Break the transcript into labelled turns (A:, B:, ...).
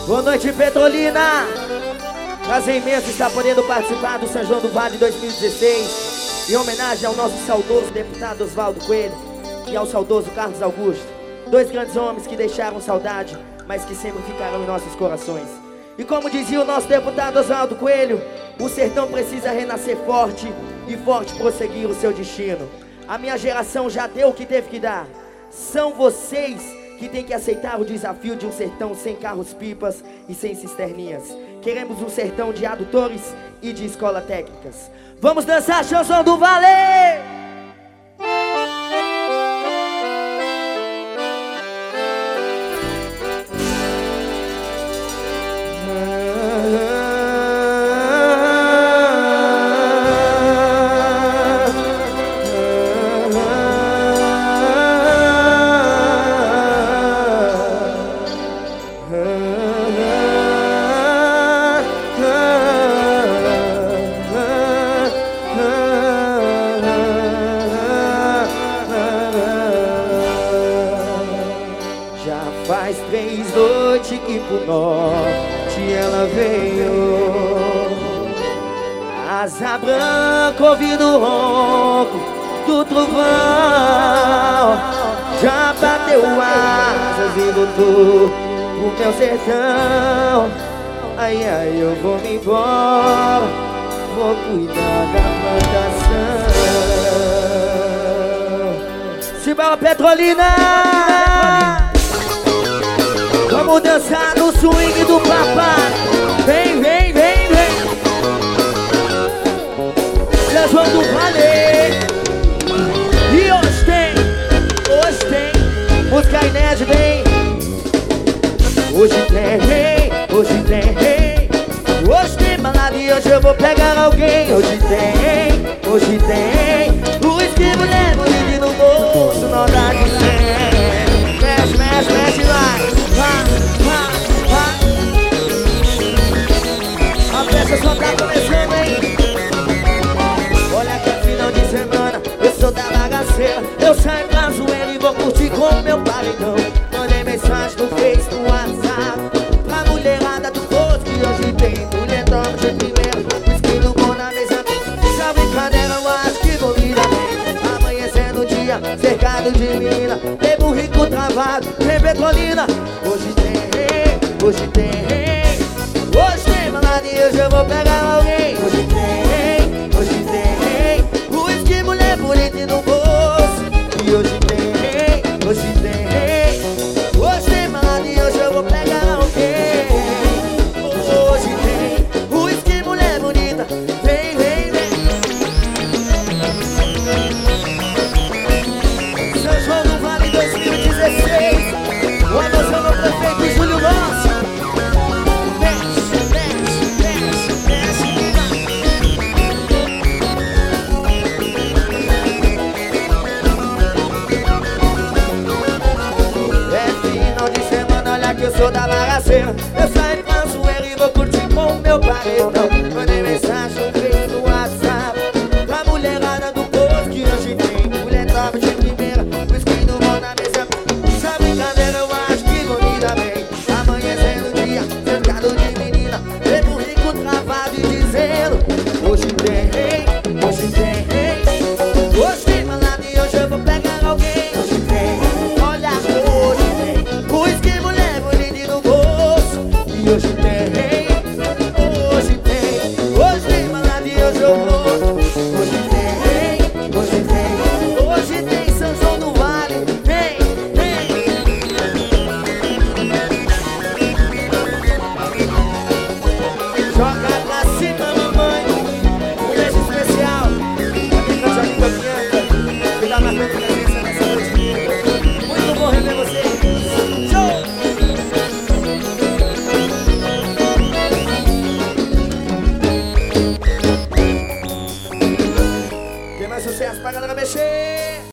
A: Boa noite, Petrolina. Prazer imenso estar podendo participar do São João do Vale 2016 em homenagem ao nosso saudoso deputado Oswaldo Coelho e ao saudoso Carlos Augusto, dois grandes homens que deixaram saudade, mas que sempre ficarão em nossos corações. E como dizia o nosso deputado Oswaldo Coelho, o sertão precisa renascer forte e forte prosseguir o seu destino. A minha geração já deu o que teve que dar. São vocês que têm que aceitar o desafio de um sertão sem carros-pipas e sem cisterninhas. Queremos um sertão de adutores e de escolas técnicas. Vamos dançar Chanson do Vale! Faz 3 noites que pro norte ela veio, asa branca, ouvindo o ronco do trovão. Já bateu asas e voltou pro meu sertão. Ai, ai, eu vou me embora, vou cuidar da plantação. Simbora, Petrolina! Vamos dançar no swing do papai. Vem, vem, vem, vem. São João do Vale. E hoje tem música inédita, hein? Hoje tem balada e hoje eu vou pegar alguém. Hoje tem o esquivo leva ele no bolso, não dá de ser. Mexe, mexe, mexe, vai. A festa só tá começando, hein? Olha que é final de semana, eu sou da bagaceira. Eu saio pra zoeira e vou curtir com o meu paredão. Mandei mensagem no Face, no WhatsApp pra mulherada do posto que hoje tem. Mulher toma de primeiro, esquilo bom na mesa. Essa brincadeira eu acho que vou virar bem. Amanhecendo o dia, cercado de mina. Bebo rico travado, tem Petrolina. Hoje tem balada e hoje eu vou pegar alguém. Hoje tem o esqui, mulher bonita e no bolso. E hoje tem balada e hoje eu vou pegar alguém. Hoje tem o esqui, mulher bonita. Vem, vem, vem. São João do Vale 2016. O avançando ao prefeito Júlio Lócio. Eu sou da bagaceira, eu